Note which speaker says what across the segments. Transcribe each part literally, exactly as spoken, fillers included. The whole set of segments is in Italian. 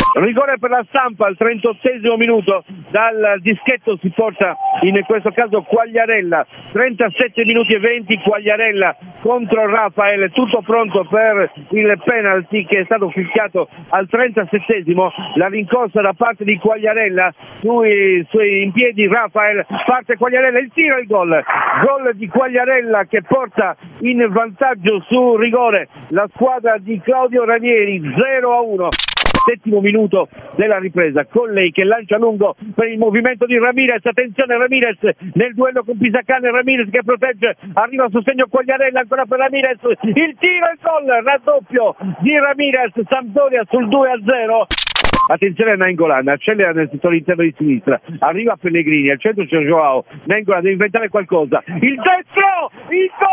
Speaker 1: Rigore per la Stampa al trentottesimo minuto, dal dischetto si porta in questo caso Quagliarella, trentasette minuti e venti, Quagliarella contro Rafael, tutto pronto per il penalty che è stato fischiato al trentasettesimo, la rincorsa da parte di Quagliarella, sui, sui in piedi Rafael, parte Quagliarella, il tiro e il gol, gol di Quagliarella che porta in vantaggio su rigore la squadra di Claudio Ranieri, zero a uno. Settimo minuto della ripresa, Colley che lancia lungo per il movimento di Ramirez, attenzione Ramirez nel duello con Pisacane, Ramirez che protegge, arriva a sostegno Quagliarella, ancora per Ramirez, il tiro e il gol, raddoppio di Ramirez, Sampdoria sul due a zero. Attenzione a Nainggolan, accelera nel settore interno di sinistra, arriva Pellegrini, al centro c'è Joao, Nainggolan deve inventare qualcosa, il destro, il gol!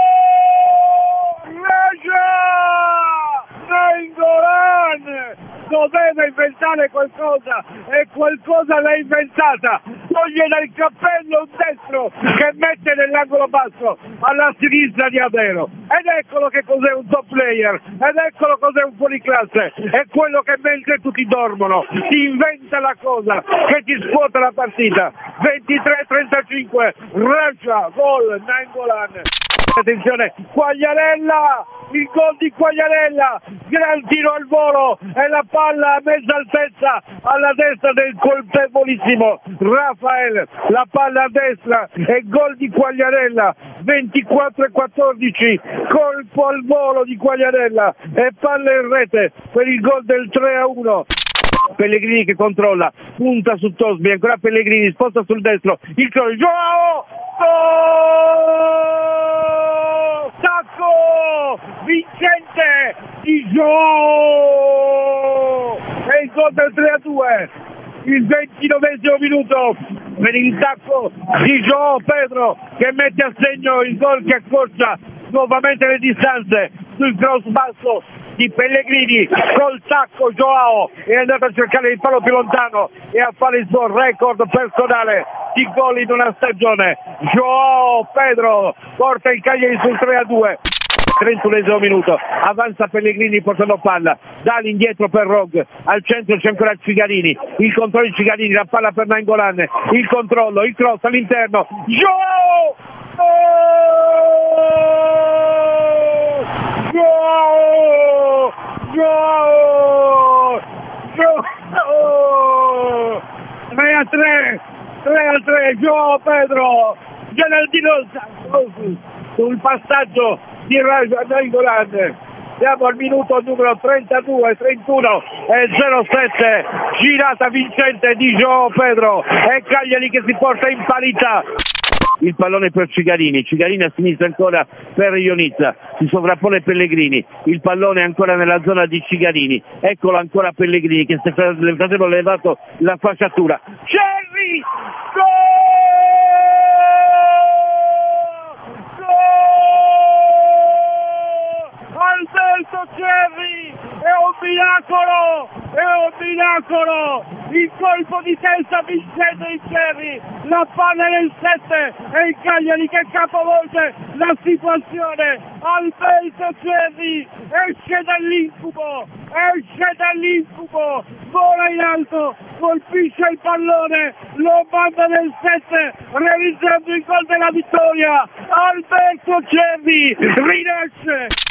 Speaker 1: Nainggolan! Doveva inventare qualcosa e qualcosa l'ha inventata, toglie dal cappello un destro che mette nell'angolo basso alla sinistra di Avero, ed eccolo che cos'è un top player, ed eccolo cos'è un fuoriclasse, è quello che mentre tutti dormono ti inventa la cosa che ti scuota la partita. Ventitré a trentacinque, Raja, gol Nainggolan. Attenzione, Quagliarella, il gol di Quagliarella, gran tiro al volo e la palla a mezza altezza alla destra del colpevolissimo Rafael, la palla a destra e gol di Quagliarella, ventiquattro a quattordici, colpo al volo di Quagliarella e palla in rete per il gol del tre a uno. Pellegrini che controlla, punta su Tosby, ancora Pellegrini, sposta sul destro, il gol, Joao, gol! Tacco vincente di Joao! E il gol del tre a due, il ventinovesimo minuto per il tacco di Joao Pedro che mette a segno il gol che accorcia nuovamente le distanze sul cross basso di Pellegrini, col tacco Joao è andato a cercare il palo più lontano e a fare il suo record personale di gol in una stagione. Joao Pedro porta il Cagliari sul tre a due. trentunesimo minuto, avanza Pellegrini portando palla, dà l'indietro per Rog, al centro c'è ancora Cigarini, il controllo di Cigarini, la palla per Nainggolan, il controllo, il cross all'interno, Joao! Joao! Joao! Joao! tre a tre, tre a tre, Joao Pedro, Geraldino sul passaggio di Raja Nainggolan. Siamo al minuto numero trentadue, trentuno e zero sette, girata vincente di Joao Pedro e Cagliari che si porta in parità. Il pallone per Cigarini, Cigarini a sinistra ancora per Ionizza, si sovrappone Pellegrini, il pallone ancora nella zona di Cigarini, eccolo ancora Pellegrini che sta avendo levato la fasciatura, Cerri, gol! Alberto Cerri, è un miracolo, è un miracolo, il colpo di testa vincente di Cerri, la palla nel sette e il Cagliari che capovolge la situazione. Alberto Cerri esce dall'incubo, esce dall'incubo, vola in alto, colpisce il pallone, lo manda nel sette, realizzando il gol della vittoria. Alberto Cerri rinasce.